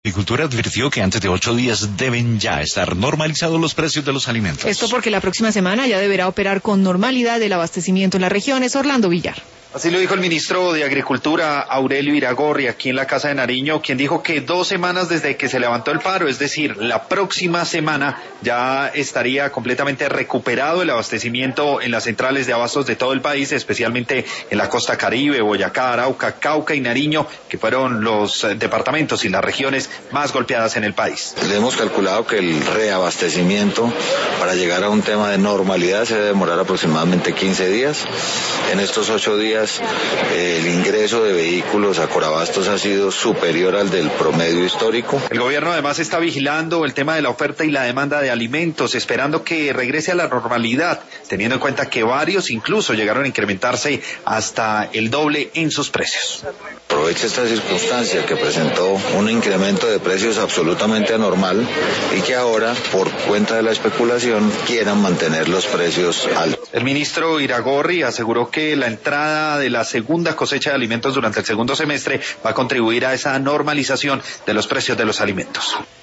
Agricultura advirtió que antes de 8 días deben ya estar normalizados los precios de los alimentos. Esto porque la próxima semana ya deberá operar con normalidad el abastecimiento en las regiones. Orlando Villar. Así lo dijo el ministro de Agricultura, Aurelio Iragorri, aquí en la Casa de Nariño, quien dijo que 2 semanas desde que se levantó el paro, es decir, la próxima semana ya estaría completamente recuperado el abastecimiento en las centrales de abastos de todo el país, especialmente en la costa Caribe, Boyacá, Arauca, Cauca y Nariño, que fueron los departamentos y las regiones más golpeadas en el país. Le hemos calculado que el reabastecimiento para llegar a un tema de normalidad se debe demorar aproximadamente 15 días. En estos 8 días el ingreso de vehículos a Corabastos ha sido superior al del promedio histórico. El gobierno además está vigilando el tema de la oferta y la demanda de alimentos, esperando que regrese a la normalidad, teniendo en cuenta que varios incluso llegaron a incrementarse hasta el doble en sus precios. Aprovecha esta circunstancia que presentó un incremento de precios absolutamente anormal y que ahora, por cuenta de la especulación, quieran mantener los precios altos. El ministro Iragorri aseguró que la entrada de la segunda cosecha de alimentos durante el segundo semestre va a contribuir a esa normalización de los precios de los alimentos.